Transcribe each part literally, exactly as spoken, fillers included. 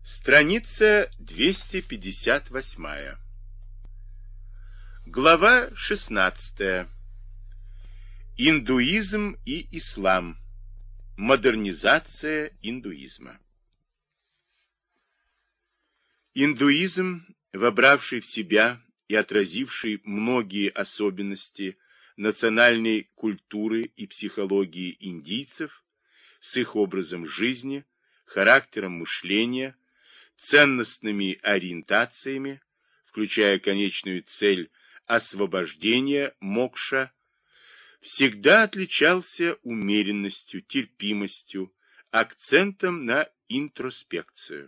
Страница двести пятьдесят восемь. Глава шестнадцатая. Индуизм и ислам. Модернизация индуизма. Индуизм, вобравший в себя и отразивший многие особенности национальной культуры и психологии индийцев с их образом жизни, характером мышления, ценностными ориентациями, включая конечную цель освобождения мокша, всегда отличался умеренностью, терпимостью, акцентом на интроспекцию.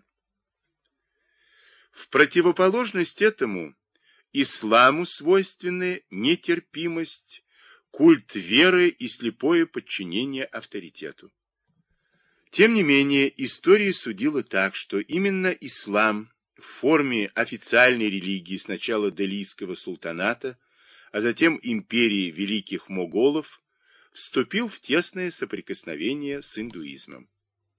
В противоположность этому исламу свойственны нетерпимость, культ веры и слепое подчинение авторитету. Тем не менее, история судила так, что именно ислам в форме официальной религии сначала делийского султаната, а затем империи великих моголов, вступил в тесное соприкосновение с индуизмом.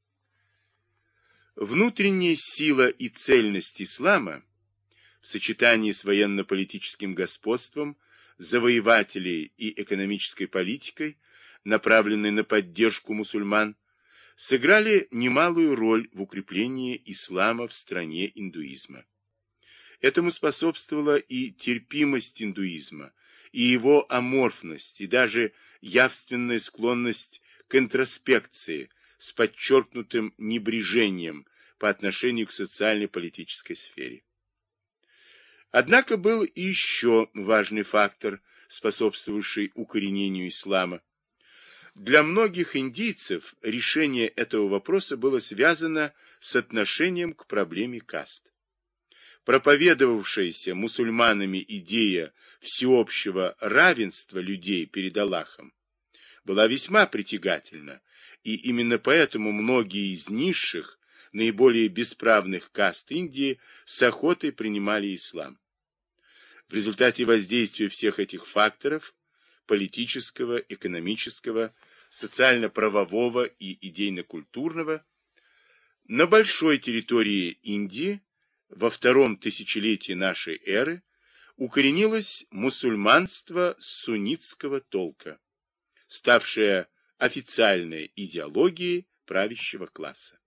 Внутренняя сила и цельность ислама в сочетании с военно-политическим господством, завоевателей и экономической политикой, направленной на поддержку мусульман, сыграли немалую роль в укреплении ислама в стране индуизма. Этому способствовала и терпимость индуизма, и его аморфность, и даже явственная склонность к интроспекции с подчеркнутым небрежением по отношению к социально-политической сфере. Однако был и еще важный фактор, способствовавший укоренению ислама. Для многих индийцев решение этого вопроса было связано с отношением к проблеме каст. Проповедовавшаяся мусульманами идея всеобщего равенства людей перед Аллахом была весьма притягательна, и именно поэтому многие из низших, наиболее бесправных каст Индии с охотой принимали ислам. В результате воздействия всех этих факторов политического, экономического, социально-правового и идейно-культурного, на большой территории Индии во втором тысячелетии нашей эры укоренилось мусульманство суннитского толка, ставшее официальной идеологией правящего класса.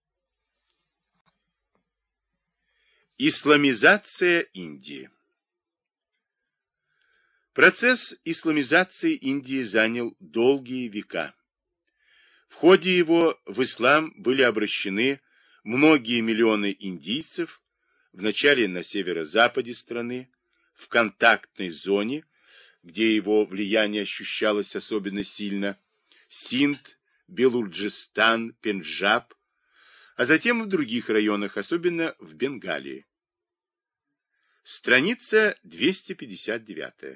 Исламизация Индии. Процесс исламизации Индии занял долгие века. В ходе его в ислам были обращены многие миллионы индийцев, вначале на северо-западе страны, в контактной зоне, где его влияние ощущалось особенно сильно, Синд, Белуджистан, Пенджаб, а затем в других районах, особенно в Бенгалии. Страница двести пятьдесят девять.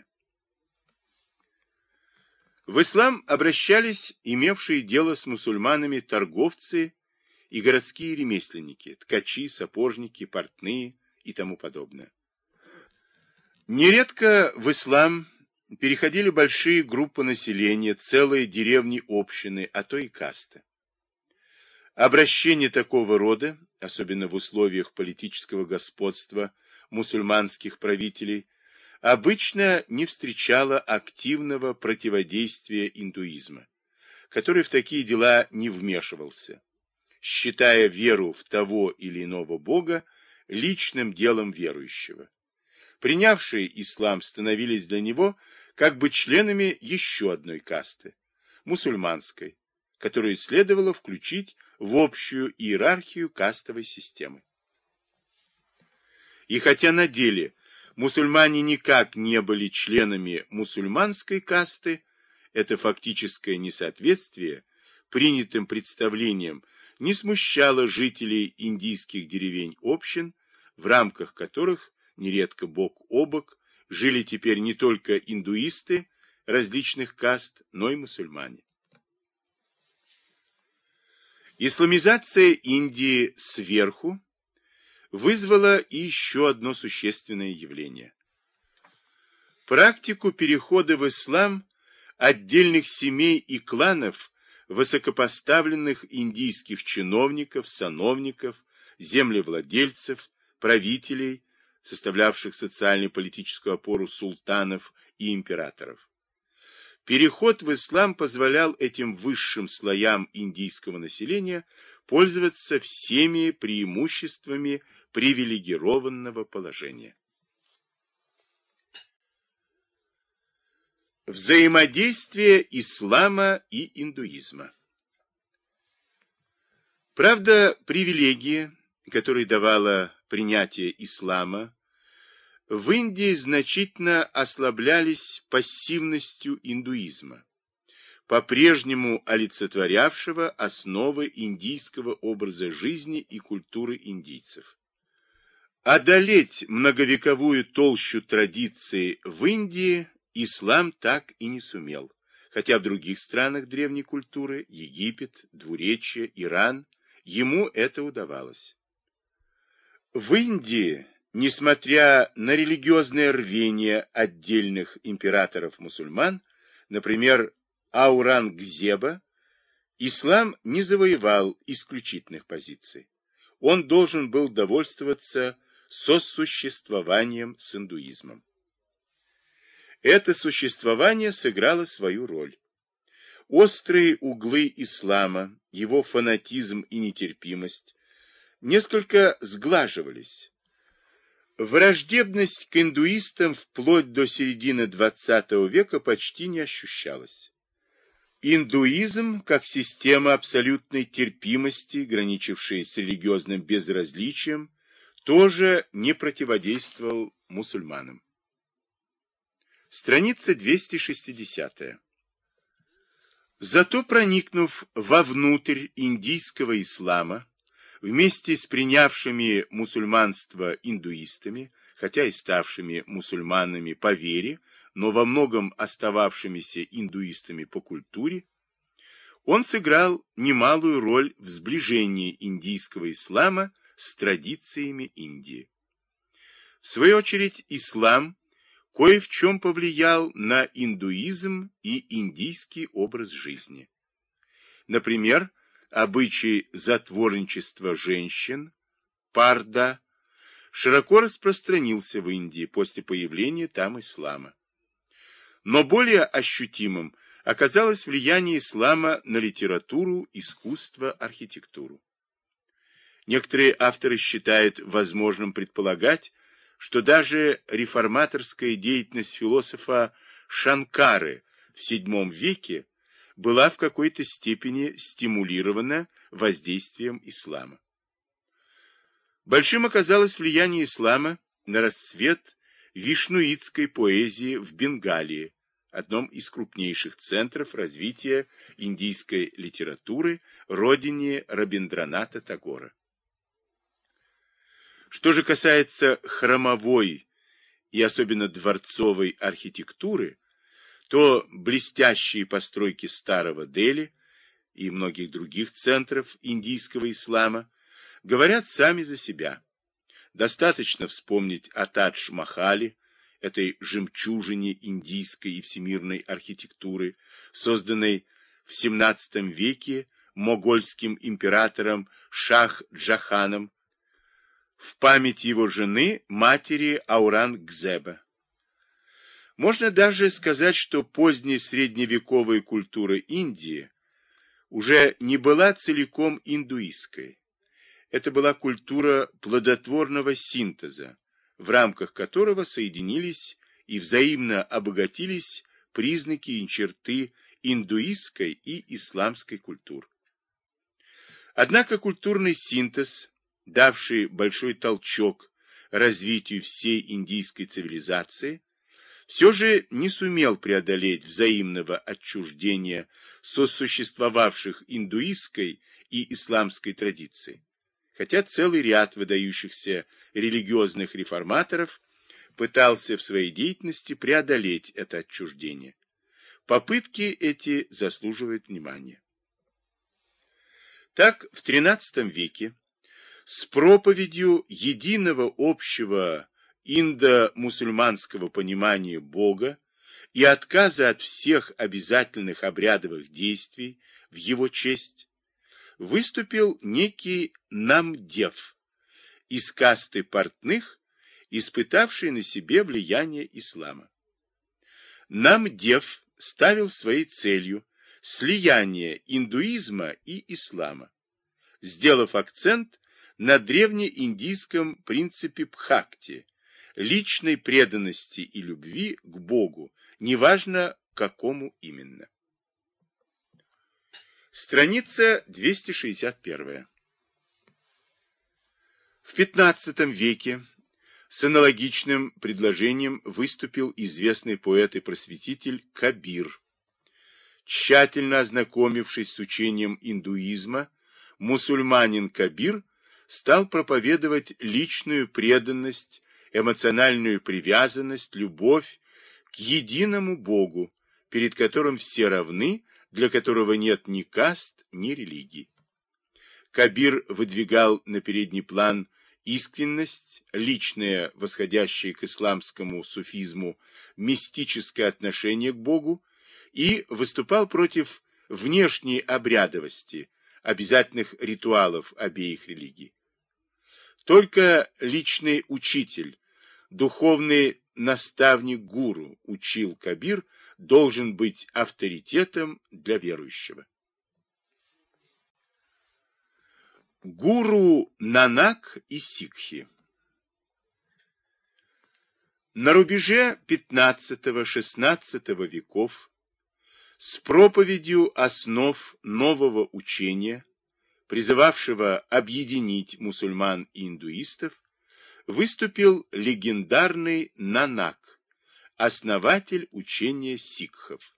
В ислам обращались имевшие дело с мусульманами торговцы и городские ремесленники, ткачи, сапожники, портные и тому подобное. Нередко в ислам переходили большие группы населения, целые деревни-общины, а то и касты. Обращение такого рода, особенно в условиях политического господства мусульманских правителей, обычно не встречало активного противодействия индуизма, который в такие дела не вмешивался, считая веру в того или иного бога личным делом верующего. Принявшие ислам становились для него как бы членами еще одной касты, мусульманской, которую следовало включить в общую иерархию кастовой системы. И хотя на деле мусульмане никак не были членами мусульманской касты, это фактическое несоответствие принятым представлениям не смущало жителей индийских деревень-общин, в рамках которых нередко бок о бок жили теперь не только индуисты различных каст, но и мусульмане. Исламизация Индии сверху вызвало и еще одно существенное явление. Практику перехода в ислам отдельных семей и кланов высокопоставленных индийских чиновников, сановников, землевладельцев, правителей, составлявших социально-политическую опору султанов и императоров. Переход в ислам позволял этим высшим слоям индийского населения пользоваться всеми преимуществами привилегированного положения. Взаимодействие ислама и индуизма. Правда, привилегии, которые давало принятие ислама, в Индии значительно ослаблялись пассивностью индуизма, по-прежнему олицетворявшего основы индийского образа жизни и культуры индийцев. Одолеть многовековую толщу традиций в Индии ислам так и не сумел, хотя в других странах древней культуры, Египет, Двуречье, Иран, ему это удавалось. В Индии, несмотря на религиозное рвение отдельных императоров-мусульман, например, Аурангзеба, ислам не завоевал исключительных позиций. Он должен был довольствоваться сосуществованием с индуизмом. Это существование сыграло свою роль. Острые углы ислама, его фанатизм и нетерпимость несколько сглаживались. Враждебность к индуистам вплоть до середины двадцатого века почти не ощущалась. Индуизм, как система абсолютной терпимости, граничившей с религиозным безразличием, тоже не противодействовал мусульманам. Страница двести шестидесятая. Зато, проникнув вовнутрь индийского ислама, вместе с принявшими мусульманство индуистами, хотя и ставшими мусульманами по вере, но во многом остававшимися индуистами по культуре, он сыграл немалую роль в сближении индийского ислама с традициями Индии. В свою очередь, ислам кое в чем повлиял на индуизм и индийский образ жизни. Например, обычай затворничества женщин, парда, широко распространился в Индии после появления там ислама. Но более ощутимым оказалось влияние ислама на литературу, искусство, архитектуру. Некоторые авторы считают возможным предполагать, что даже реформаторская деятельность философа Шанкары в седьмом веке была в какой-то степени стимулирована воздействием ислама. Большим оказалось влияние ислама на расцвет вишнуитской поэзии в Бенгалии, одном из крупнейших центров развития индийской литературы, родине Рабиндраната Тагора. Что же касается храмовой и особенно дворцовой архитектуры, то блестящие постройки старого Дели и многих других центров индийского ислама говорят сами за себя. Достаточно вспомнить о Тадж-Махале, этой жемчужине индийской и всемирной архитектуры, созданной в семнадцатом веке могольским императором Шах-Джаханом в память его жены, матери Аурангзеба. Можно даже сказать, что поздняя средневековая культура Индии уже не была целиком индуистской. Это была культура плодотворного синтеза, в рамках которого соединились и взаимно обогатились признаки и черты индуистской и исламской культур. Однако культурный синтез, давший большой толчок развитию всей индийской цивилизации, все же не сумел преодолеть взаимного отчуждения сосуществовавших индуистской и исламской традиций, хотя целый ряд выдающихся религиозных реформаторов пытался в своей деятельности преодолеть это отчуждение. Попытки эти заслуживают внимания. Так, в тринадцатом веке с проповедью единого общего индо-мусульманского понимания Бога и отказа от всех обязательных обрядовых действий в его честь выступил некий Намдев, из касты портных, испытавшей на себе влияние ислама. Намдев ставил своей целью слияние индуизма и ислама, сделав акцент на древнеиндийском принципе бхакти, личной преданности и любви к Богу, неважно какому именно. Страница двести шестьдесят первая. В пятнадцатом веке с аналогичным предложением выступил известный поэт и просветитель Кабир. Тщательно ознакомившись с учением индуизма, мусульманин Кабир стал проповедовать личную преданность, эмоциональную привязанность, любовь к единому Богу, перед которым все равны, для которого нет ни каст, ни религий. Кабир выдвигал на передний план искренность, личное, восходящее к исламскому суфизму, мистическое отношение к Богу и выступал против внешней обрядовости, обязательных ритуалов обеих религий. Только личный учитель, духовный наставник гуру, учил Кабир, должен быть авторитетом для верующего. Гуру Нанак и сикхи. На рубеже пятнадцатого-шестнадцатого веков с проповедью основ нового учения, призывавшего объединить мусульман и индуистов, выступил легендарный Нанак, основатель учения сикхов.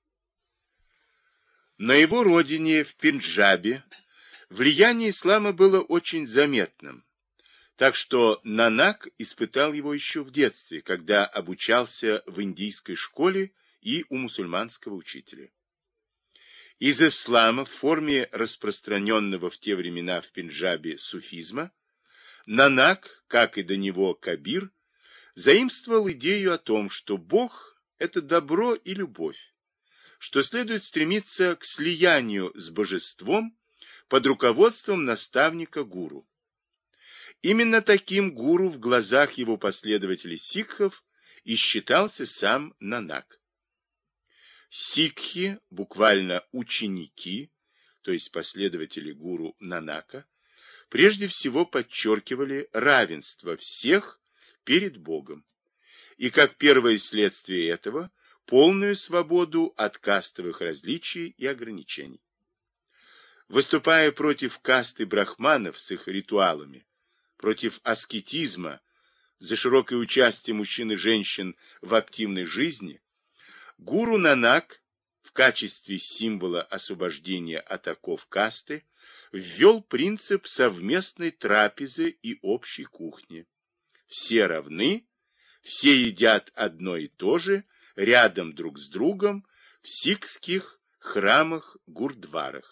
На его родине, в Пенджабе, влияние ислама было очень заметным, так что Нанак испытал его еще в детстве, когда обучался в индийской школе и у мусульманского учителя. Из ислама в форме распространенного в те времена в Пенджабе суфизма Нанак, как и до него Кабир, заимствовал идею о том, что Бог – это добро и любовь, что следует стремиться к слиянию с божеством под руководством наставника гуру. Именно таким гуру в глазах его последователей сикхов и считался сам Нанак. Сикхи, буквально ученики, то есть последователи гуру Нанака, прежде всего подчеркивали равенство всех перед Богом и, как первое следствие этого, полную свободу от кастовых различий и ограничений. Выступая против касты брахманов с их ритуалами, против аскетизма, за широкое участие мужчин и женщин в активной жизни, гуру Нанак в качестве символа освобождения от оков касты ввел принцип совместной трапезы и общей кухни. Все равны, все едят одно и то же, рядом друг с другом, в сикхских храмах-гурдварах.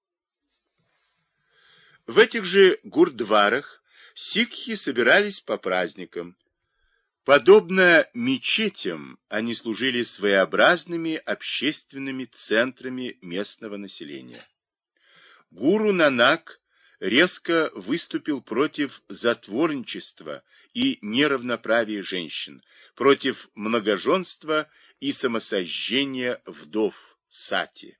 В этих же гурдварах сикхи собирались по праздникам. Подобно мечетям, они служили своеобразными общественными центрами местного населения. Гуру Нанак резко выступил против затворничества и неравноправия женщин, против многоженства и самосожжения вдов сати.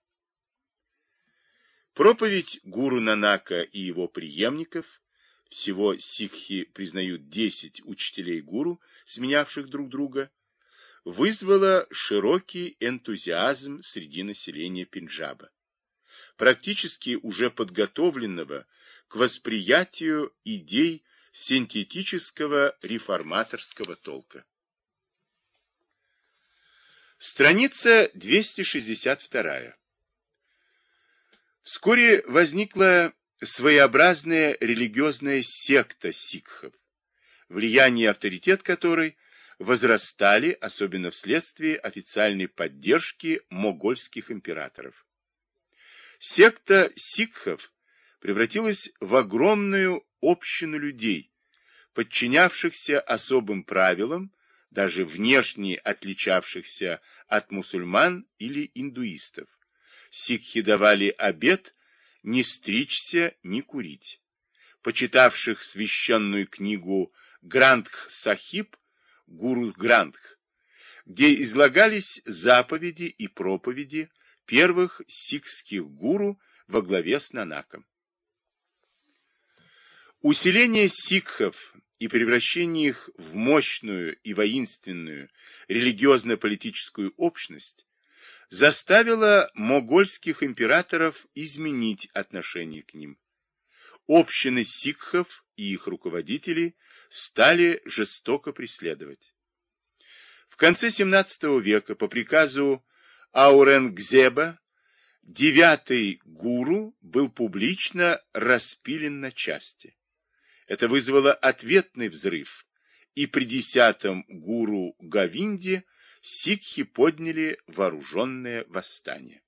Проповедь гуру Нанака и его преемников, всего сикхи признают десять учителей гуру, сменявших друг друга, вызвала широкий энтузиазм среди населения Пенджаба, практически уже подготовленного к восприятию идей синтетического реформаторского толка. Страница двести шестьдесят вторая. Вскоре возникла своеобразная религиозная секта сикхов, влияние и авторитет которой возрастали, особенно вследствие официальной поддержки могольских императоров. Секта сикхов превратилась в огромную общину людей, подчинявшихся особым правилам, даже внешне отличавшихся от мусульман или индуистов. Сикхи давали обет не стричься, не курить. почитавших священную книгу Грандх-Сахиб, Гуру Грандх, где излагались заповеди и проповеди первых сикхских гуру во главе с Нанаком. Усиление сикхов и превращение их в мощную и воинственную религиозно-политическую общность заставило могольских императоров изменить отношение к ним. Общины сикхов и их руководителей стали жестоко преследовать. В конце семнадцатого века по приказу Ауренгзеба девятый гуру был публично распилен на части. Это вызвало ответный взрыв, и при десятом гуру Говинде сикхи подняли вооруженное восстание.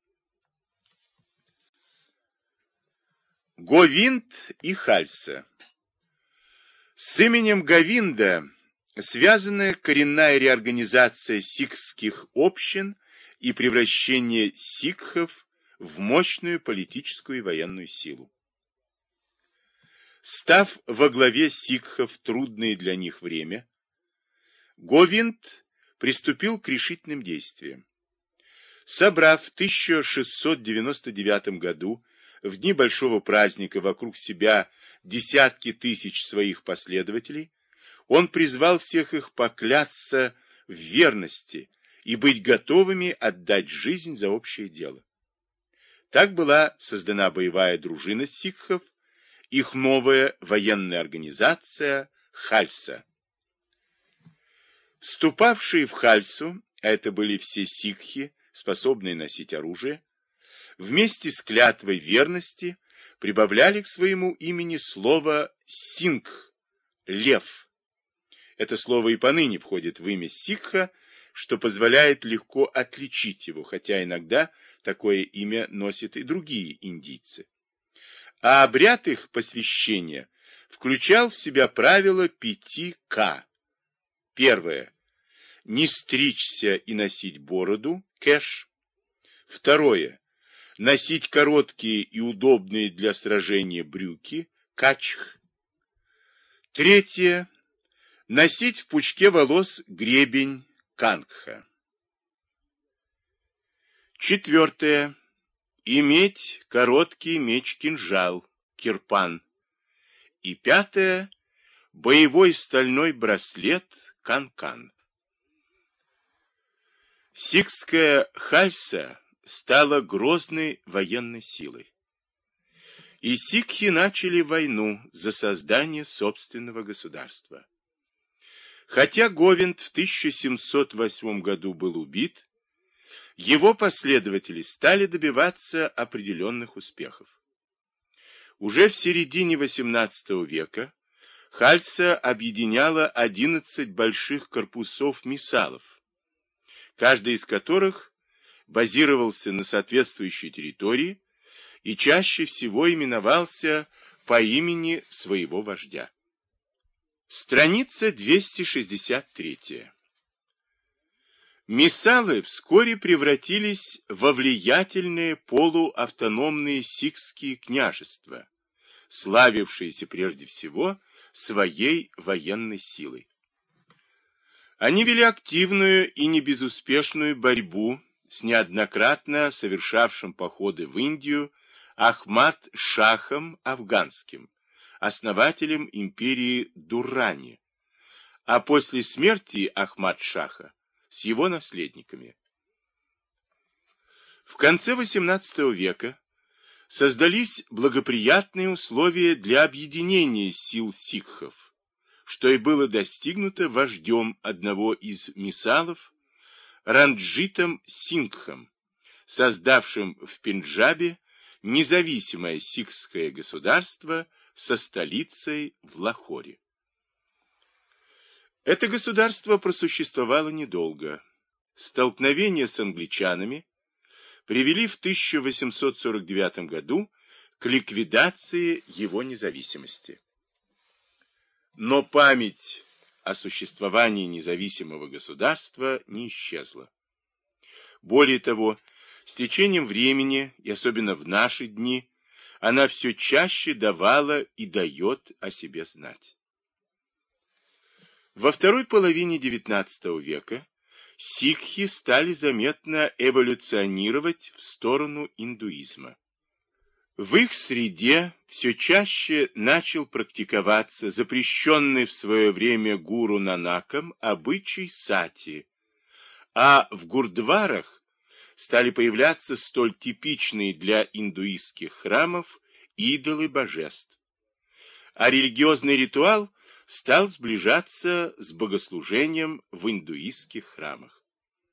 Говинд и Хальса. С именем Говинда связана коренная реорганизация сикхских общин и превращение сикхов в мощную политическую и военную силу. Став во главе сикхов в трудное для них время, Говинд приступил к решительным действиям. Собрав в тысяча шестьсот девяносто девятом году в дни большого праздника вокруг себя десятки тысяч своих последователей, он призвал всех их поклясться в верности и быть готовыми отдать жизнь за общее дело. Так была создана боевая дружина сикхов, их новая военная организация Хальса. Вступавшие в Хальсу, а это были все сикхи, способные носить оружие, вместе с клятвой верности прибавляли к своему имени слово «сингх» — «лев». Это слово и поныне входит в имя сикха, что позволяет легко отличить его, хотя иногда такое имя носят и другие индийцы. А обряд их посвящения включал в себя правило пяти К. Первое. Не стричься и носить бороду, кэш. Второе. Носить короткие и удобные для сражения брюки, качх. Третье. Носить в пучке волос гребень, кангха. Четвертое. Иметь короткий меч-кинжал, кирпан. И пятое. Боевой стальной браслет, канкан. Сикхская Хальса стала грозной военной силой. И сикхи начали войну за создание собственного государства. Хотя Говинд в тысяча семьсот восьмом году был убит, его последователи стали добиваться определенных успехов. Уже в середине восемнадцатого века Хальса объединяла одиннадцать больших корпусов мисалов, каждый из которых базировался на соответствующей территории и чаще всего именовался по имени своего вождя. Страница двести шестьдесят три. Мисалы вскоре превратились во влиятельные полуавтономные сикхские княжества, славившиеся прежде всего своей военной силой. Они вели активную и небезуспешную борьбу с неоднократно совершавшим походы в Индию Ахмад-Шахом Афганским, основателем империи Дуррани, а после смерти Ахмад-Шаха с его наследниками. В конце восемнадцатого века создались благоприятные условия для объединения сил сикхов, что и было достигнуто вождем одного из мисалов, Ранджитом Сингхом, создавшим в Пенджабе независимое сикхское государство со столицей в Лахоре. Это государство просуществовало недолго. Столкновения с англичанами привели в тысяча восемьсот сорок девятом году к ликвидации его независимости. Но память о существовании независимого государства не исчезла. Более того, с течением времени, и особенно в наши дни, она все чаще давала и дает о себе знать. Во второй половине девятнадцатого века сикхи стали заметно эволюционировать в сторону индуизма. В их среде все чаще начал практиковаться запрещенный в свое время гуру Нанаком обычай сати, а в гурдварах стали появляться столь типичные для индуистских храмов идолы божеств, а религиозный ритуал стал сближаться с богослужением в индуистских храмах.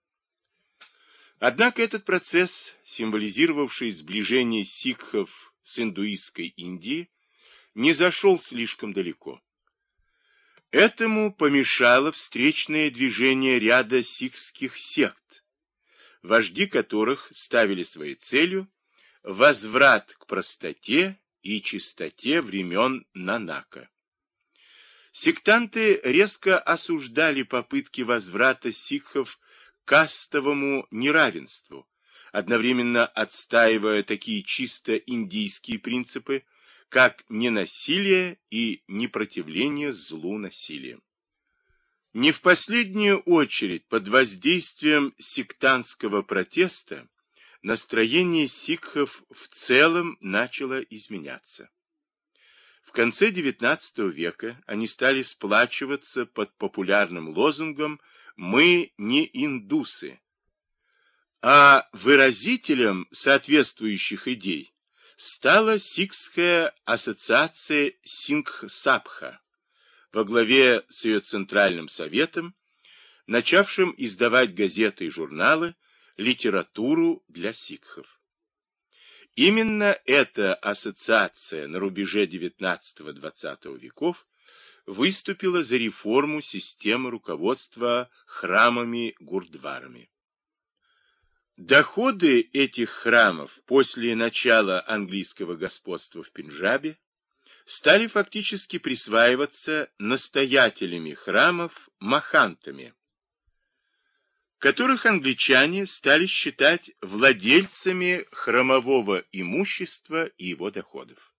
Однако этот процесс, символизировавший сближение сикхов с индуистской Индией, не зашел слишком далеко. Этому помешало встречное движение ряда сикхских сект, вожди которых ставили своей целью возврат к простоте и чистоте времен Нанака. Сектанты резко осуждали попытки возврата сикхов к кастовому неравенству, одновременно отстаивая такие чисто индийские принципы, как ненасилие и непротивление злу насилием. Не в последнюю очередь под воздействием сектантского протеста настроение сикхов в целом начало изменяться. В конце девятнадцатого века они стали сплачиваться под популярным лозунгом «Мы не индусы», а выразителем соответствующих идей стала сикхская ассоциация Сингх-Сабха во главе с ее Центральным Советом, начавшим издавать газеты и журналы, литературу для сикхов. Именно эта ассоциация на рубеже девятнадцатого-двадцатого веков выступила за реформу системы руководства храмами-гурдварами. Доходы этих храмов после начала английского господства в Пенджабе стали фактически присваиваться настоятелями храмов махантами, которых англичане стали считать владельцами храмового имущества и его доходов.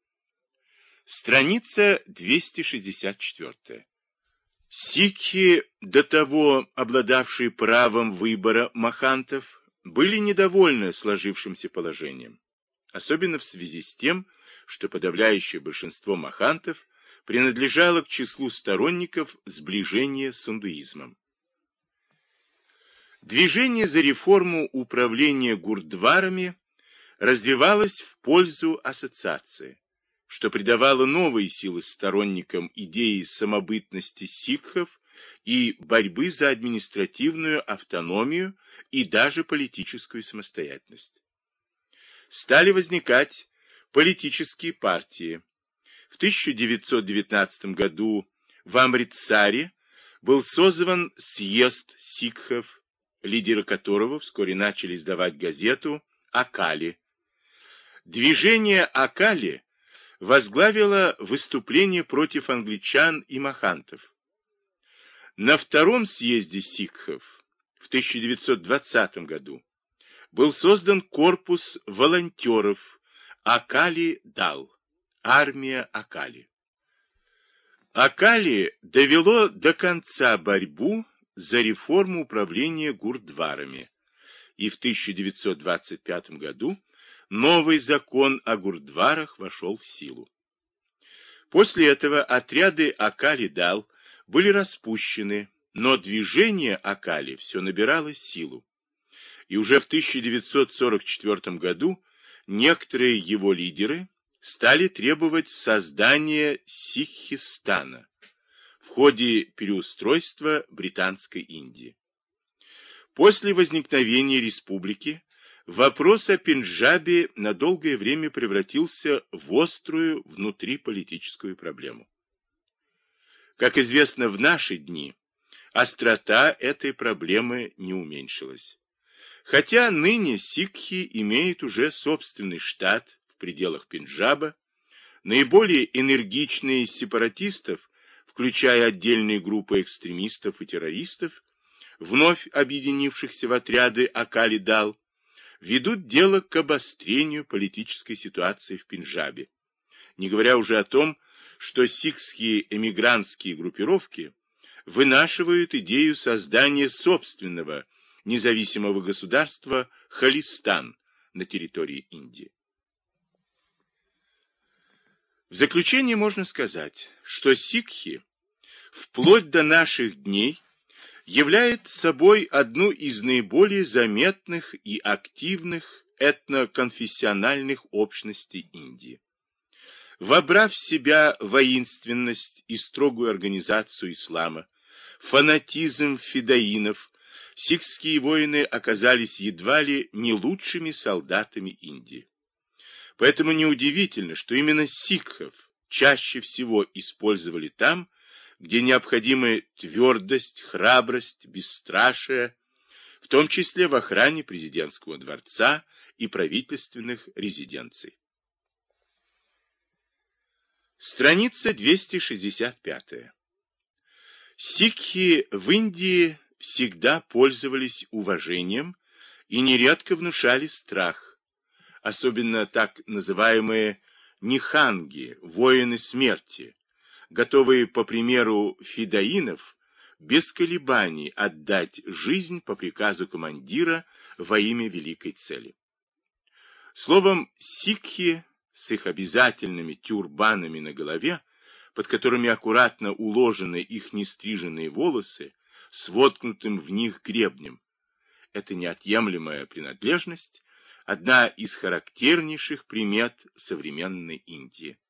Страница двести шестьдесят четыре. Сикхи, до того обладавшие правом выбора махантов, были недовольны сложившимся положением, особенно в связи с тем, что подавляющее большинство махантов принадлежало к числу сторонников сближения с индуизмом. Движение за реформу управления гурдварами развивалось в пользу ассоциации, что придавало новые силы сторонникам идеи самобытности сикхов и борьбы за административную автономию и даже политическую самостоятельность. Стали возникать политические партии. В тысяча девятьсот девятнадцатом году в Амритсаре был созван съезд сикхов, лидеры которого вскоре начали издавать газету «Акали». Движение «Акали» возглавило выступление против англичан и махантов. На втором съезде сикхов в тысяча девятьсот двадцатом году был создан корпус волонтеров «Акали-Дал», армия Акали. Акали довело до конца борьбу за реформу управления гурдварами, и в тысяча девятьсот двадцать пятом году новый закон о гурдварах вошел в силу. После этого отряды Акали-Дал были распущены, но движение Акали все набирало силу, и уже в тысяча девятьсот сорок четвёртом году некоторые его лидеры стали требовать создания Сикхистана в ходе переустройства Британской Индии. После возникновения республики вопрос о Пенджабе на долгое время превратился в острую внутриполитическую проблему. Как известно, в наши дни острота этой проблемы не уменьшилась. Хотя ныне сикхи имеют уже собственный штат в пределах Пенджаба, наиболее энергичные из сепаратистов, включая отдельные группы экстремистов и террористов, вновь объединившихся в отряды Акали-Дал, ведут дело к обострению политической ситуации в Пенджабе, не говоря уже о том, что сикхские эмигрантские группировки вынашивают идею создания собственного независимого государства Халистан на территории Индии. В заключение можно сказать, что сикхи вплоть до наших дней являет собой одну из наиболее заметных и активных этноконфессиональных общностей Индии. Вобрав в себя воинственность и строгую организацию ислама, фанатизм фидаинов, сикхские воины оказались едва ли не лучшими солдатами Индии. Поэтому неудивительно, что именно сикхов чаще всего использовали там, где необходимы твердость, храбрость, бесстрашие, в том числе в охране президентского дворца и правительственных резиденций. Страница двести шестьдесят пять. Сикхи в Индии всегда пользовались уважением и нередко внушали страх, особенно так называемые ниханги, воины смерти, готовые, по примеру фидаинов, без колебаний отдать жизнь по приказу командира во имя великой цели. Словом, сикхи с их обязательными тюрбанами на голове, под которыми аккуратно уложены их нестриженные волосы, с воткнутым в них гребнем. Это неотъемлемая принадлежность, одна из характернейших примет современной Индии.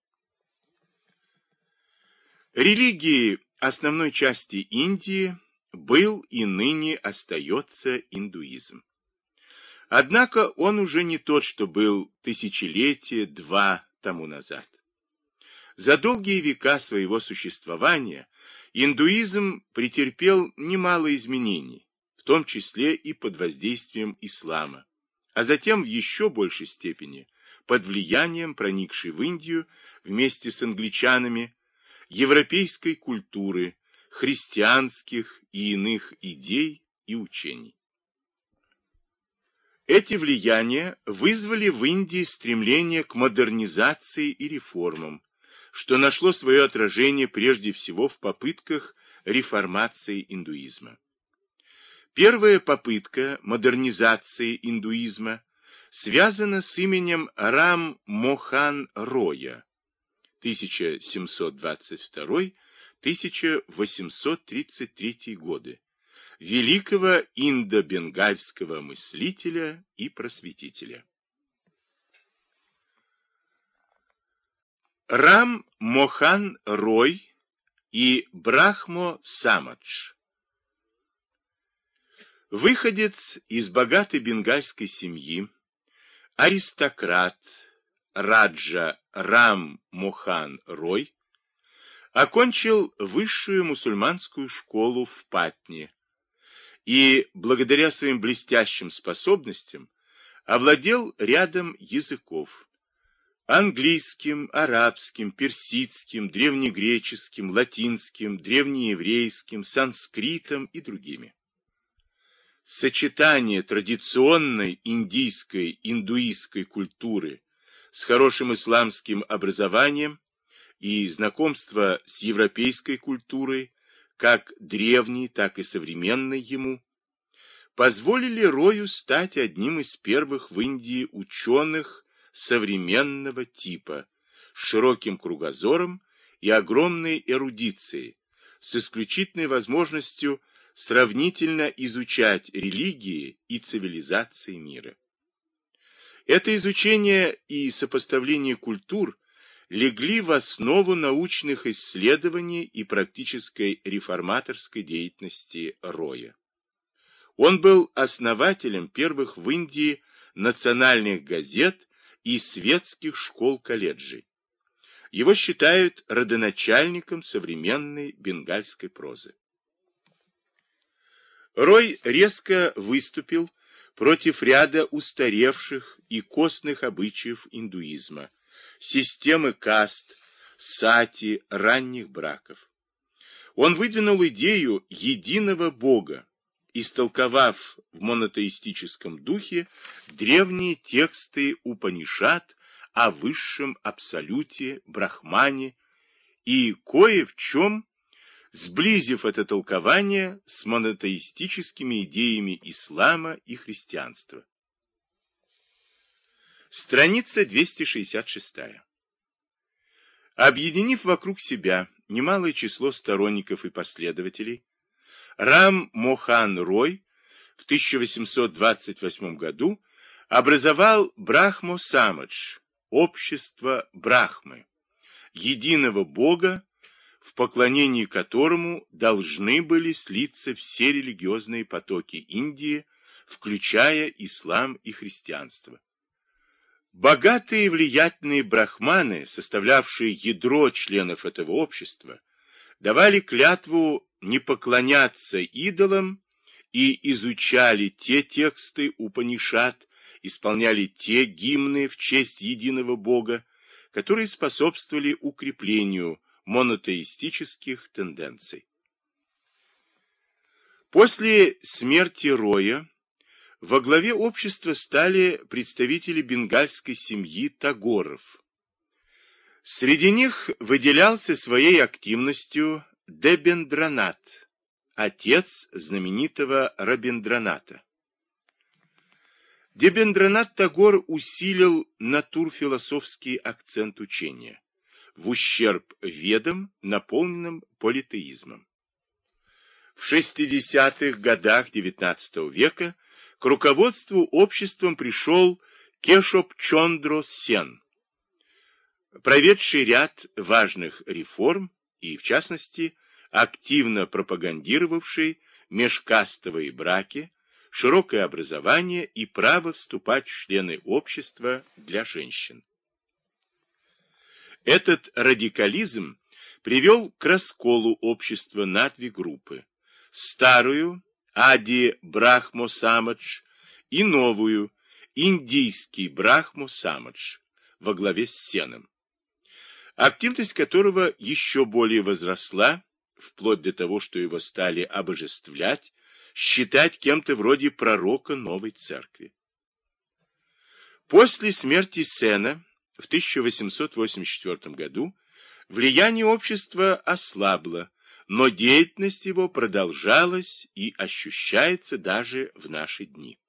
Религией основной части Индии был и ныне остается индуизм. Однако он уже не тот, что был тысячелетия-два тому назад. За долгие века своего существования индуизм претерпел немало изменений, в том числе и под воздействием ислама, а затем в еще большей степени под влиянием проникшей в Индию вместе с англичанами европейской культуры, христианских и иных идей и учений. Эти влияния вызвали в Индии стремление к модернизации и реформам, что нашло свое отражение прежде всего в попытках реформации индуизма. Первая попытка модернизации индуизма связана с именем Рам Мохан Роя тысяча семьсот двадцать второй — тысяча восемьсот тридцать третий годы, великого индо-бенгальского мыслителя и просветителя. Рам Мохан Рой и Брахмо Самадж. Выходец из богатой бенгальской семьи, аристократ Раджа Рам Мохан Рой окончил высшую мусульманскую школу в Патне и, благодаря своим блестящим способностям, овладел рядом языков: английским, арабским, персидским, древнегреческим, латинским, древнееврейским, санскритом и другими. Сочетание традиционной индийской, индуистской культуры с хорошим исламским образованием и знакомство с европейской культурой, как древней, так и современной ему, позволили Рою стать одним из первых в Индии ученых современного типа, с широким кругозором и огромной эрудицией, с исключительной возможностью сравнительно изучать религии и цивилизации мира. Это изучение и сопоставление культур легли в основу научных исследований и практической реформаторской деятельности Роя. Он был основателем первых в Индии национальных газет и светских школ-колледжей. Его считают родоначальником современной бенгальской прозы. Рой резко выступил против ряда устаревших и костных обычаев индуизма, системы каст, сати, ранних браков. Он выдвинул идею единого Бога истолковав в монотеистическом духе древние тексты Упанишад о высшем абсолюте, брахмане, и кое в чем сблизив это толкование с монотеистическими идеями ислама и христианства. Страница двести шестьдесят шесть. Объединив вокруг себя немалое число сторонников и последователей, Рам Мохан Рой в тысяча восемьсот двадцать восьмом году образовал Брахмо Самадж, общество Брахмы, единого Бога, в поклонении которому должны были слиться все религиозные потоки Индии, включая ислам и христианство. Богатые и влиятельные брахманы, составлявшие ядро членов этого общества, давали клятву не поклоняться идолам и изучали те тексты Упанишад, исполняли те гимны в честь единого Бога, которые способствовали укреплению монотеистических тенденций. После смерти Роя во главе общества стали представители бенгальской семьи Тагоров. Среди них выделялся своей активностью Дебендранат, отец знаменитого Рабиндраната. Дебендранат Тагор усилил натурфилософский акцент учения в ущерб ведам, наполненным политеизмом. В шестидесятых годах девятнадцатого века к руководству обществом пришел Кешоп-Чондро Сен, проведший ряд важных реформ и, в частности, активно пропагандировавший межкастовые браки, широкое образование и право вступать в члены общества для женщин. Этот радикализм привел к расколу общества на две группы: старую Ади Брахмо Самадж и новую индийский Брахмо Самадж во главе с Сеном, активность которого еще более возросла, вплоть до того, что его стали обожествлять, считать кем-то вроде пророка новой церкви. После смерти Сена в тысяча восемьсот восемьдесят четвёртом году влияние общества ослабло, но деятельность его продолжалась и ощущается даже в наши дни.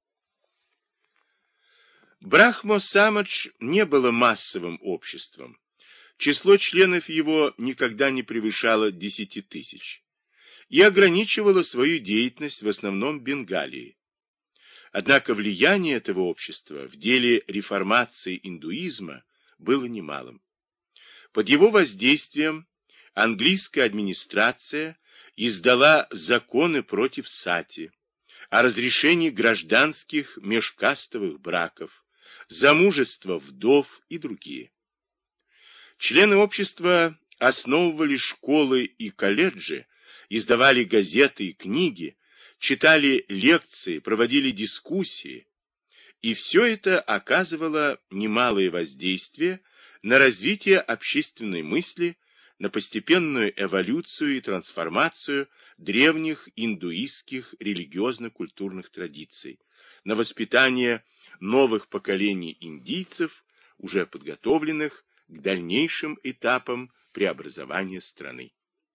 Брахмо Самадж не было массовым обществом. Число членов его никогда не превышало десяти тысяч и ограничивало свою деятельность в основном Бенгалии. Однако влияние этого общества в деле реформации индуизма было немалым. Под его воздействием английская администрация издала законы против сати, о разрешении гражданских межкастовых браков, замужества вдов и другие. Члены общества основывали школы и колледжи, издавали газеты и книги, читали лекции, проводили дискуссии, и все это оказывало немалое воздействие на развитие общественной мысли, на постепенную эволюцию и трансформацию древних индуистских религиозно-культурных традиций, на воспитание новых поколений индийцев, уже подготовленных к дальнейшим этапам преобразования страны.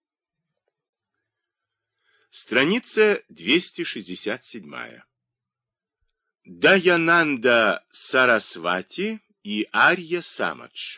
Страница двести шестьдесят семь. Даянанда Сарасвати и Арья Самадж.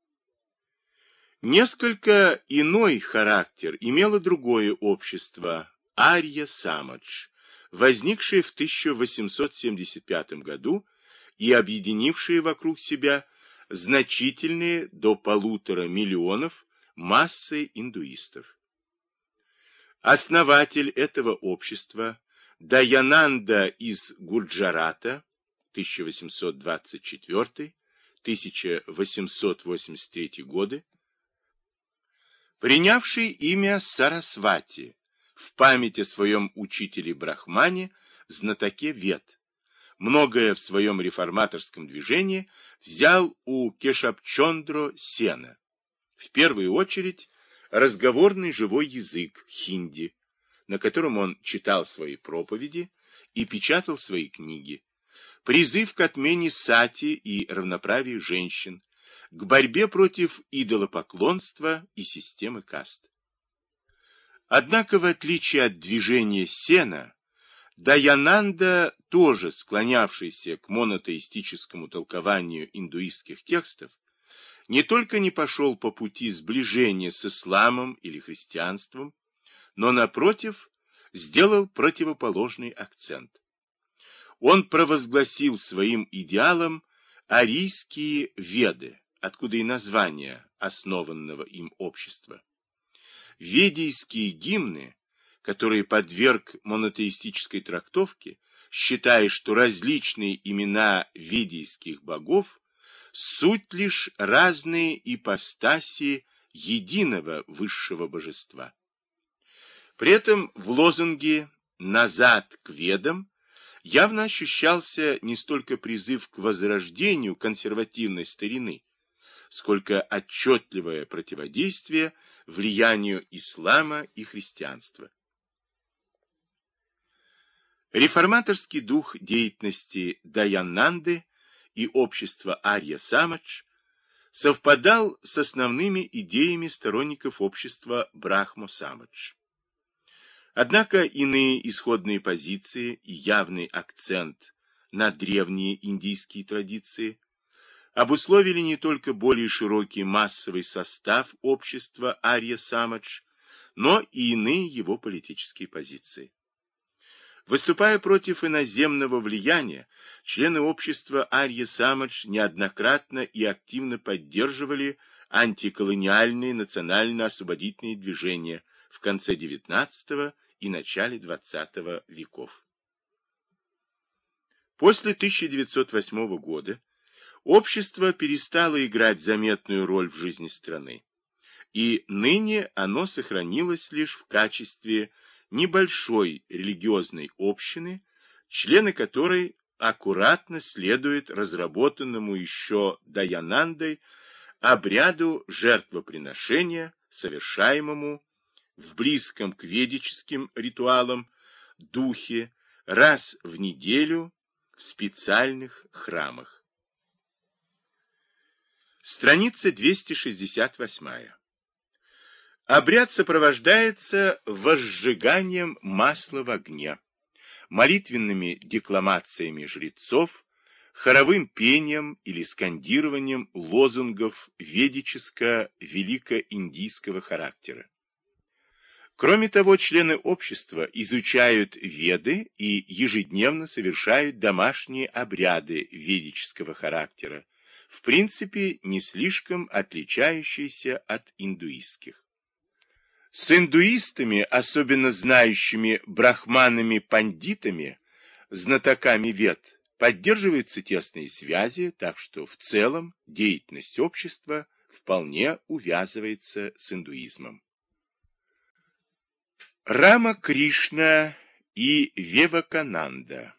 Несколько иной характер имело другое общество Арья Самадж, возникшее в тысяча восемьсот семьдесят пятом году и объединившее вокруг себя значительные до полутора миллионов массы индуистов. Основатель этого общества Даянанда из Гуджарата тысяча восемьсот двадцать четвёртый — тысяча восемьсот восемьдесят третий годы, принявший имя Сарасвати в память о своем учителе Брахмане, знатоке Вед, многое в своем реформаторском движении взял у Кешап-Чондро Сена, в первую очередь разговорный живой язык хинди, на котором он читал свои проповеди и печатал свои книги, призыв к отмене сати и равноправия женщин, к борьбе против идолопоклонства и системы каст. Однако, в отличие от движения Сена, Дайянанда, тоже склонявшийся к монотеистическому толкованию индуистских текстов, не только не пошел по пути сближения с исламом или христианством, но, напротив, сделал противоположный акцент. Он провозгласил своим идеалом арийские Веды, откуда и название основанного им общества. Ведийские гимны, которые подверг монотеистической трактовке, считая, что различные имена ведийских богов суть лишь разные ипостаси единого высшего божества. При этом в лозунге «назад к Ведам» явно ощущался не столько призыв к возрождению консервативной старины, сколько отчетливое противодействие влиянию ислама и христианства. Реформаторский дух деятельности Дайянанды и общества Арья-Самадж совпадал с основными идеями сторонников общества Брахмо-Самадж. Однако иные исходные позиции и явный акцент на древние индийские традиции обусловили не только более широкий массовый состав общества Арья-Самадж, но и иные его политические позиции. Выступая против иноземного влияния, члены общества Арья-Самадж неоднократно и активно поддерживали антиколониальные национально-освободительные движения в конце девятнадцатого и начале двадцатого веков. После тысяча девятьсот восьмого года общество перестало играть заметную роль в жизни страны, и ныне оно сохранилось лишь в качестве небольшой религиозной общины, члены которой аккуратно следуют разработанному еще Дайянандой обряду жертвоприношения, совершаемому в близком к ведическим ритуалам духе раз в неделю в специальных храмах. Страница двести шестьдесят восемь. Обряд сопровождается возжиганием масла в огне, молитвенными декламациями жрецов, хоровым пением или скандированием лозунгов ведическо-великоиндийского характера. Кроме того, члены общества изучают Веды и ежедневно совершают домашние обряды ведического характера, в принципе не слишком отличающиеся от индуистских. С индуистами, особенно знающими брахманами-пандитами, знатоками Вед, поддерживаются тесные связи, так что в целом деятельность общества вполне увязывается с индуизмом. Рама-Кришна и Вивекананда.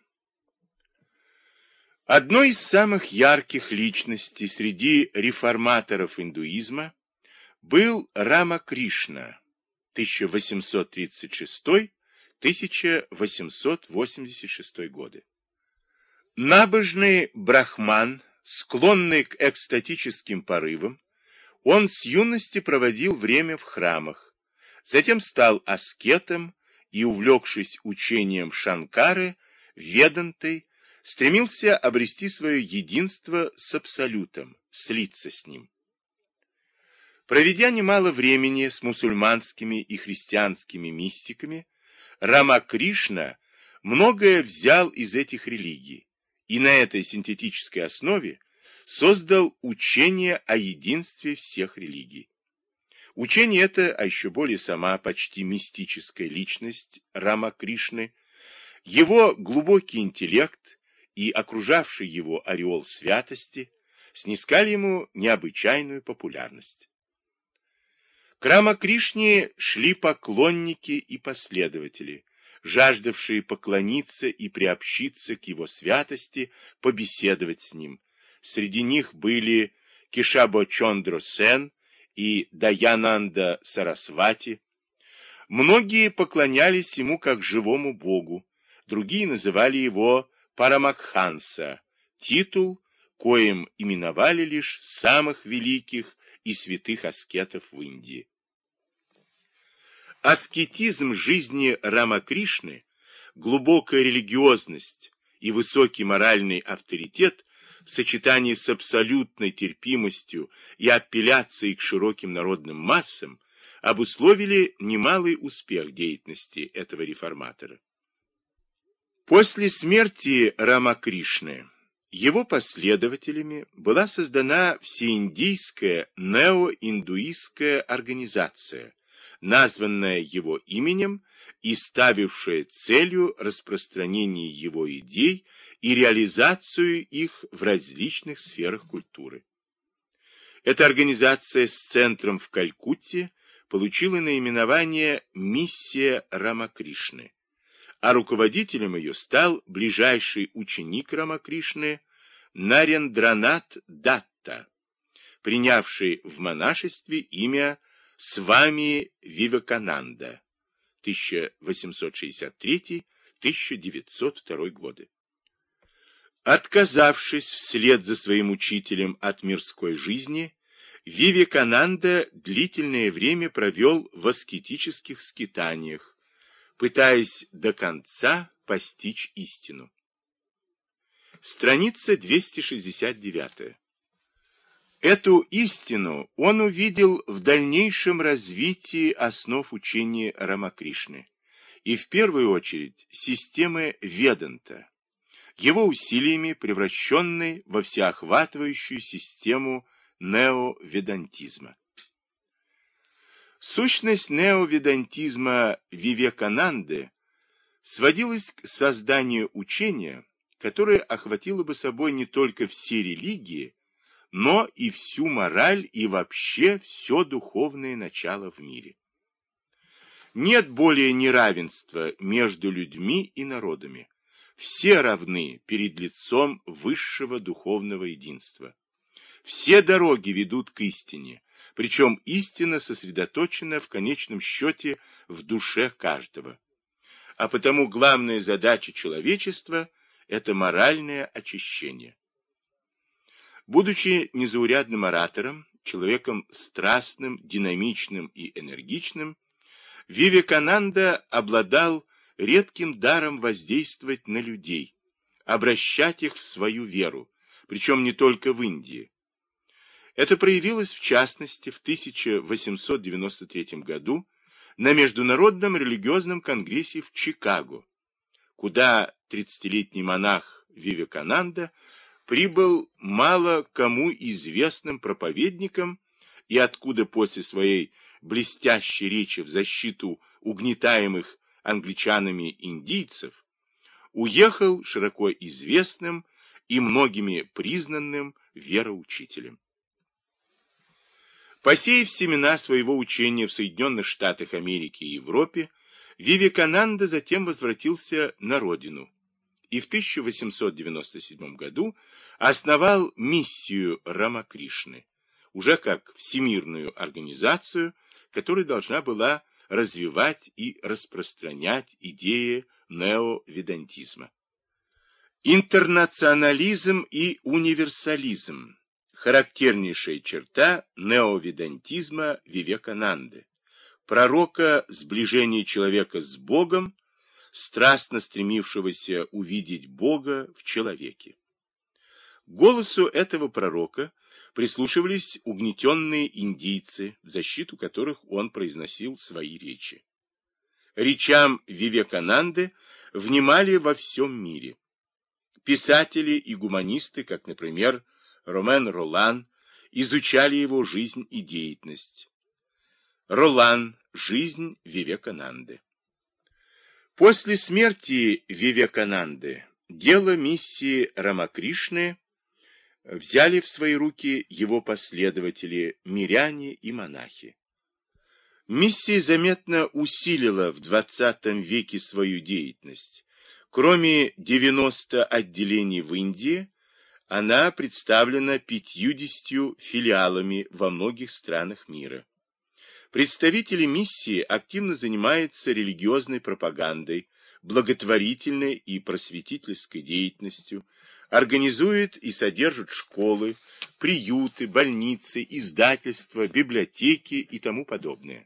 Одной из самых ярких личностей среди реформаторов индуизма был Рама-Кришна тысяча восемьсот тридцать шестой — тысяча восемьсот восемьдесят шестой годы. Набожный брахман, склонный к экстатическим порывам, он с юности проводил время в храмах, затем стал аскетом и, увлекшись учением Шанкары, Ведантой, стремился обрести свое единство с Абсолютом, слиться с ним. Проведя немало времени с мусульманскими и христианскими мистиками, Рама-Кришна многое взял из этих религий и на этой синтетической основе создал учение о единстве всех религий. Учение это, а еще более сама почти мистическая личность Рама-Кришны, его глубокий интеллект и окружавший его ореол святости снискали ему необычайную популярность. К Рама-Кришне шли поклонники и последователи, жаждавшие поклониться и приобщиться к его святости, побеседовать с ним. Среди них были Кешабо Чондро Сен и Дайянанда Сарасвати. Многие поклонялись ему как живому богу, другие называли его Парамаханса, титул, коим именовали лишь самых великих и святых аскетов в Индии. Аскетизм жизни Рамакришны, глубокая религиозность и высокий моральный авторитет в сочетании с абсолютной терпимостью и апелляцией к широким народным массам обусловили немалый успех деятельности этого реформатора. После смерти Рамакришны его последователями была создана всеиндийская неоиндуистская организация, названная его именем и ставившая целью распространение его идей и реализацию их в различных сферах культуры. Эта организация с центром в Калькутте получила наименование «Миссия Рамакришны», а руководителем ее стал ближайший ученик Рамакришны Нарендранат Датта, принявший в монашестве имя Свами Вивекананда тысяча восемьсот шестьдесят третий — тысяча девятьсот второй годы. Отказавшись вслед за своим учителем от мирской жизни, Вивекананда длительное время провел в аскетических скитаниях, пытаясь до конца постичь истину. Страница двести шестьдесят девять. Эту истину он увидел в дальнейшем развитии основ учения Рамакришны и в первую очередь системы Веданта, его усилиями превращенной во всеохватывающую систему неоведантизма. Сущность неоведантизма Вивекананды сводилась к созданию учения, которое охватило бы собой не только все религии, но и всю мораль и вообще все духовное начало в мире. Нет более неравенства между людьми и народами. Все равны перед лицом высшего духовного единства. Все дороги ведут к истине, причем истина сосредоточена в конечном счете в душе каждого. А потому главная задача человечества – это моральное очищение. Будучи незаурядным оратором, человеком страстным, динамичным и энергичным, Вивекананда обладал редким даром воздействовать на людей, обращать их в свою веру, причем не только в Индии. Это проявилось, в частности, в тысяча восемьсот девяносто третьем году на Международном религиозном конгрессе в Чикаго, куда тридцатилетний монах Вивекананда прибыл мало кому известным проповедником и откуда после своей блестящей речи в защиту угнетаемых англичанами индийцев уехал широко известным и многими признанным вероучителем. Посеяв семена своего учения в Соединенных Штатах Америки и Европе, Вивекананда затем возвратился на родину и в тысяча восемьсот девяносто седьмом году основал миссию Рамакришны, уже как всемирную организацию, которая должна была развивать и распространять идеи неоведантизма. Интернационализм и универсализм – характернейшая черта неоведантизма Вивекананды, пророка сближения человека с Богом, страстно стремившегося увидеть Бога в человеке. Голосу этого пророка прислушивались угнетенные индийцы, в защиту которых он произносил свои речи. Речам Вивекананды внимали во всем мире. Писатели и гуманисты, как, например, Ромен Ролан, изучали его жизнь и деятельность. Ролан. Жизнь Вивекананды. После смерти Вивекананды дело миссии Рамакришны взяли в свои руки его последователи, миряне и монахи. Миссия заметно усилила в двадцатом веке свою деятельность. Кроме девяноста отделений в Индии, она представлена пятьюдесятью филиалами во многих странах мира. Представители миссии активно занимаются религиозной пропагандой, благотворительной и просветительской деятельностью, организуют и содержат школы, приюты, больницы, издательства, библиотеки и тому подобное.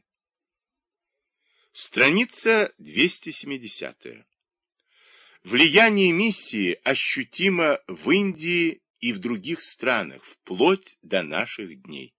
Страница двести семидесятая. Влияние миссии ощутимо в Индии и в других странах, вплоть до наших дней.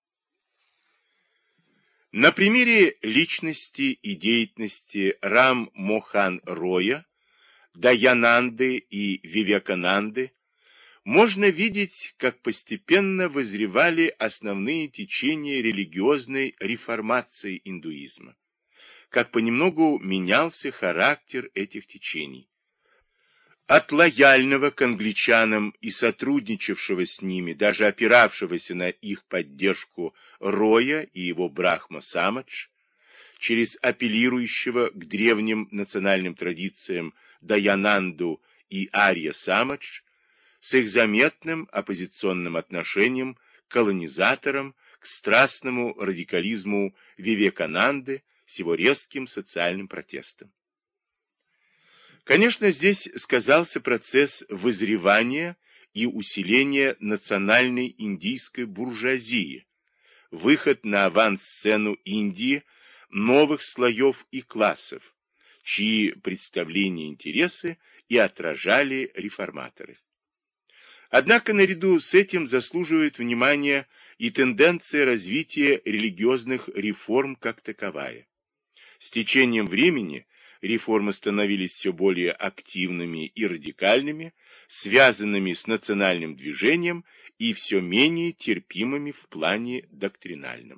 На примере личности и деятельности Рам Мохан Роя, Даянанды и Вивекананды можно видеть, как постепенно вызревали основные течения религиозной реформации индуизма, как понемногу менялся характер этих течений. От лояльного к англичанам и сотрудничавшего с ними, даже опиравшегося на их поддержку Роя и его Брахма Самадж, через апеллирующего к древним национальным традициям Даянанду и Арья Самадж, с их заметным оппозиционным отношением к колонизаторам, к страстному радикализму Вивекананды, с его резким социальным протестом. Конечно, здесь сказался процесс вызревания и усиления национальной индийской буржуазии, выход на авансцену Индии новых слоев и классов, чьи представления и интересы и отражали реформаторы. Однако наряду с этим заслуживает внимания и тенденция развития религиозных реформ как таковая. С течением времени реформы становились все более активными и радикальными, связанными с национальным движением и все менее терпимыми в плане доктринальном.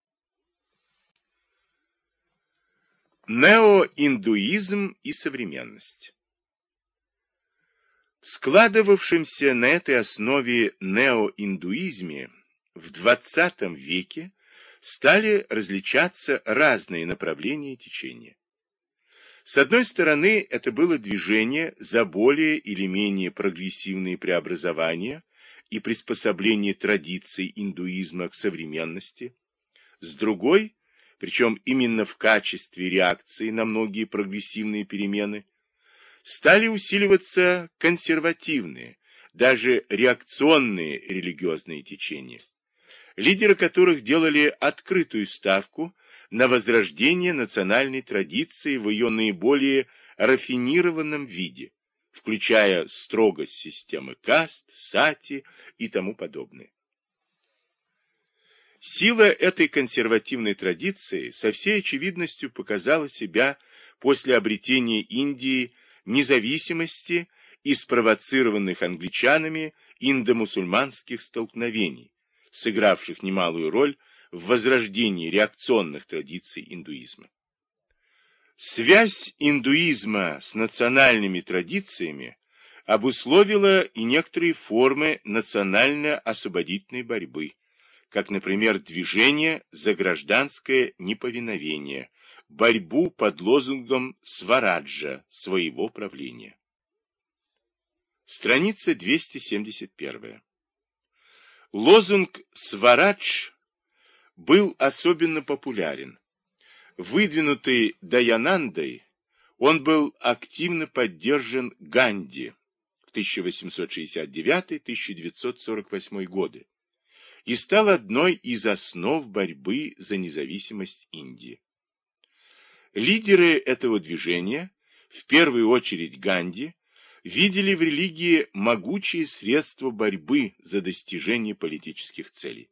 Неоиндуизм и современность. В складывавшемся на этой основе неоиндуизме в двадцатом веке стали различаться разные направления и течения. С одной стороны, это было движение за более или менее прогрессивные преобразования и приспособление традиций индуизма к современности. С другой, причем именно в качестве реакции на многие прогрессивные перемены, стали усиливаться консервативные, даже реакционные религиозные течения, лидеры которых делали открытую ставку на возрождение национальной традиции в ее наиболее рафинированном виде, включая строгость системы каст, сати и тому подобное. Сила этой консервативной традиции со всей очевидностью показала себя после обретения Индии независимости и спровоцированных англичанами индомусульманских столкновений, сыгравших немалую роль в возрождении реакционных традиций индуизма. Связь индуизма с национальными традициями обусловила и некоторые формы национально-освободительной борьбы, как, например, движение за гражданское неповиновение, борьбу под лозунгом свараджа, своего правления. Страница двести семьдесят первая. Лозунг «Сварадж» был особенно популярен. Выдвинутый Даянандой, он был активно поддержан Ганди в тысяча восемьсот шестьдесят девятый — тысяча девятьсот сорок восьмой годы и стал одной из основ борьбы за независимость Индии. Лидеры этого движения, в первую очередь Ганди, видели в религии могучие средства борьбы за достижение политических целей.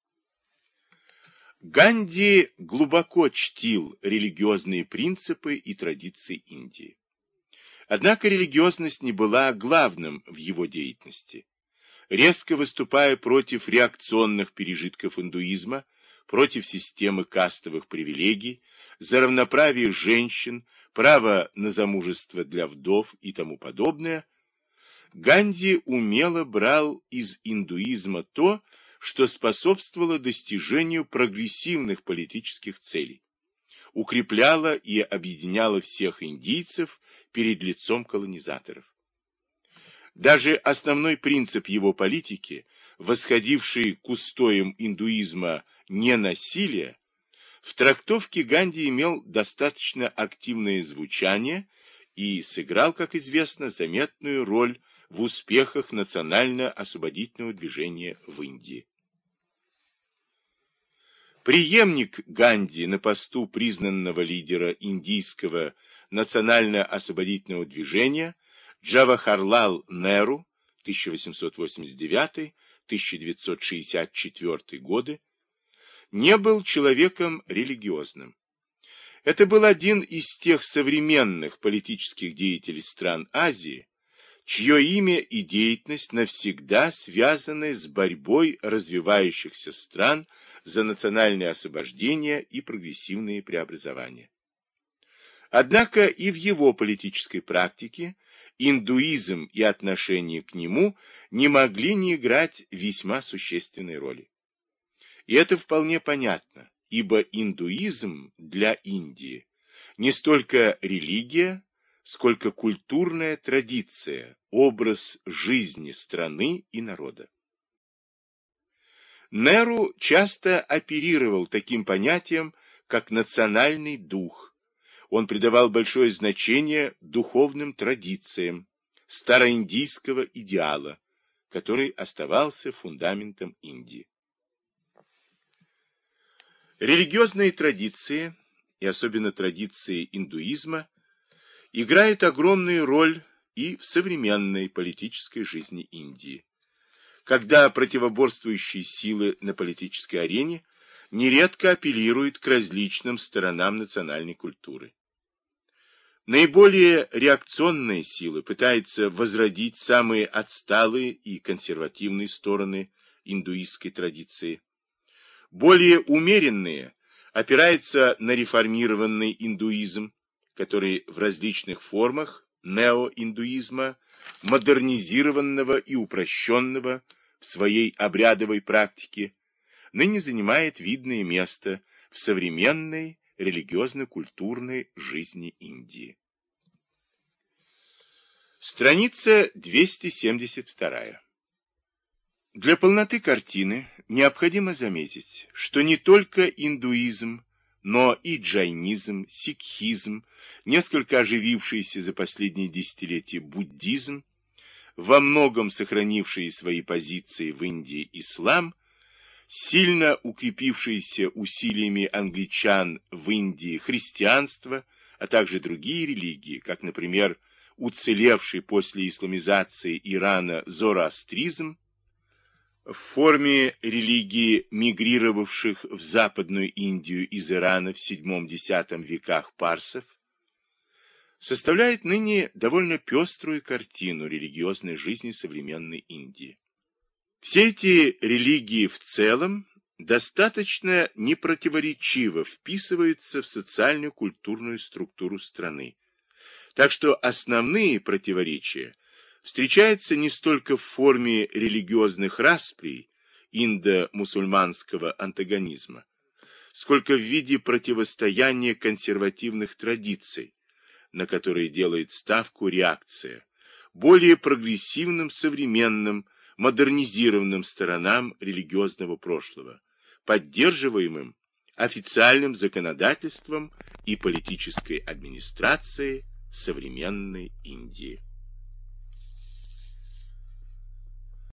Ганди глубоко чтил религиозные принципы и традиции Индии. Однако религиозность не была главным в его деятельности. Резко выступая против реакционных пережитков индуизма, против системы кастовых привилегий, за равноправие женщин, право на замужество для вдов и тому подобное, Ганди умело брал из индуизма то, что способствовало достижению прогрессивных политических целей, укрепляло и объединяло всех индийцев перед лицом колонизаторов. Даже основной принцип его политики, восходивший к устоям индуизма ненасилия, В трактовке Ганди имел достаточно активное звучание и сыграл, как известно, заметную роль в успехах национально-освободительного движения в Индии. Преемник Ганди на посту признанного лидера индийского национально-освободительного движения Джавахарлал Неру тысяча восемьсот восемьдесят девятый — тысяча девятьсот шестьдесят четвёртый годы не был человеком религиозным. Это был один из тех современных политических деятелей стран Азии, чье имя и деятельность навсегда связаны с борьбой развивающихся стран за национальное освобождение и прогрессивные преобразования. Однако и в его политической практике индуизм и отношение к нему не могли не играть весьма существенной роли. И это вполне понятно, ибо индуизм для Индии не столько религия, сколько культурная традиция, образ жизни страны и народа. Неру часто оперировал таким понятием, как национальный дух. Он придавал большое значение духовным традициям староиндийского идеала, который оставался фундаментом Индии. Религиозные традиции, и особенно традиции индуизма, играют огромную роль и в современной политической жизни Индии, когда противоборствующие силы на политической арене нередко апеллируют к различным сторонам национальной культуры. Наиболее реакционные силы пытаются возродить самые отсталые и консервативные стороны индуистской традиции. Более умеренные опираются на реформированный индуизм, который в различных формах неоиндуизма, модернизированного и упрощенного в своей обрядовой практике, ныне занимает видное место в современной религиозно-культурной жизни Индии. Страница двести семьдесят два. Для полноты картины необходимо заметить, что не только индуизм, но и джайнизм, сикхизм, несколько оживившийся за последние десятилетия буддизм, во многом сохранившие свои позиции в Индии ислам, сильно укрепившиеся усилиями англичан в Индии христианство, а также другие религии, как, например, уцелевший после исламизации Ирана зороастризм, в форме религии мигрировавших в Западную Индию из Ирана в седьмом-десятом веках парсов, составляет ныне довольно пеструю картину религиозной жизни современной Индии. Все эти религии в целом достаточно непротиворечиво вписываются в социальную культурную структуру страны, так что основные противоречия встречается не столько в форме религиозных расприй индо-мусульманского антагонизма, сколько в виде противостояния консервативных традиций, на которые делает ставку реакция, более прогрессивным, современным, модернизированным сторонам религиозного прошлого, поддерживаемым официальным законодательством и политической администрацией современной Индии.